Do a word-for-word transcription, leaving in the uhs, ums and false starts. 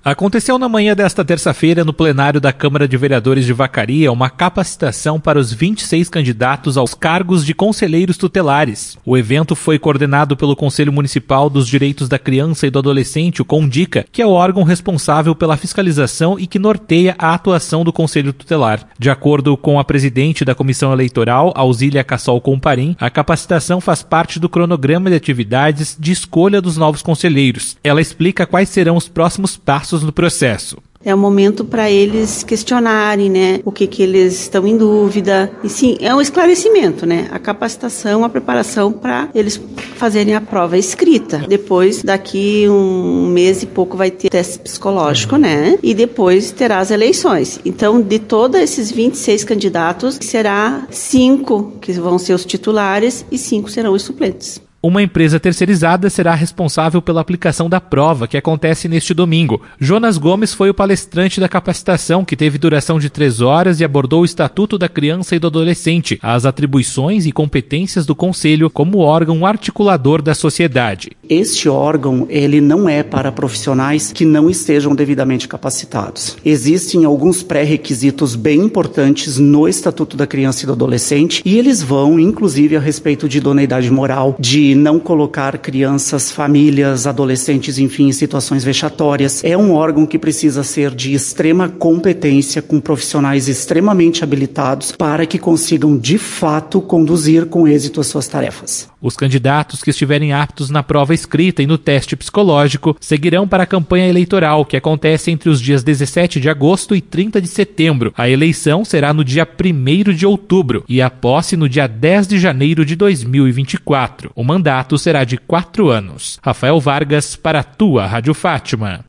Aconteceu na manhã desta terça-feira, no plenário da Câmara de Vereadores de Vacaria, uma capacitação para os vinte e seis candidatos aos cargos de conselheiros tutelares. O evento foi coordenado pelo Conselho Municipal dos Direitos da Criança e do Adolescente, o CONDICA, que é o órgão responsável pela fiscalização e que norteia a atuação do Conselho Tutelar. De acordo com a presidente da Comissão Eleitoral, Auxília Cassol Comparim, a capacitação faz parte do cronograma de atividades de escolha dos novos conselheiros. Ela explica quais serão os próximos passos no processo. É um momento para eles questionarem, né, o que que eles estão em dúvida. E sim, é um esclarecimento, né, a capacitação, a preparação para eles fazerem a prova escrita. Depois, daqui um mês e pouco vai ter teste psicológico, né, e depois terá as eleições. Então, de todos esses vinte e seis candidatos, será cinco que vão ser os titulares e cinco serão os suplentes. Uma empresa terceirizada será responsável pela aplicação da prova, que acontece neste domingo. Jonas Gomes foi o palestrante da capacitação, que teve duração de três horas e abordou o Estatuto da Criança e do Adolescente, as atribuições e competências do Conselho como órgão articulador da sociedade. Este órgão, ele não é para profissionais que não estejam devidamente capacitados. Existem alguns pré-requisitos bem importantes no Estatuto da Criança e do Adolescente, e eles vão, inclusive, a respeito de idoneidade moral, de não colocar crianças, famílias, adolescentes, enfim, em situações vexatórias. É um órgão que precisa ser de extrema competência, com profissionais extremamente habilitados para que consigam, de fato, conduzir com êxito as suas tarefas. Os candidatos que estiverem aptos na prova escrita e no teste psicológico seguirão para a campanha eleitoral, que acontece entre os dias dezessete de agosto e trinta de setembro. A eleição será no dia primeiro de outubro e a posse no dia dez de janeiro de dois mil e vinte e quatro. O mandato será de quatro anos. Rafael Vargas, para a tua Rádio Fátima.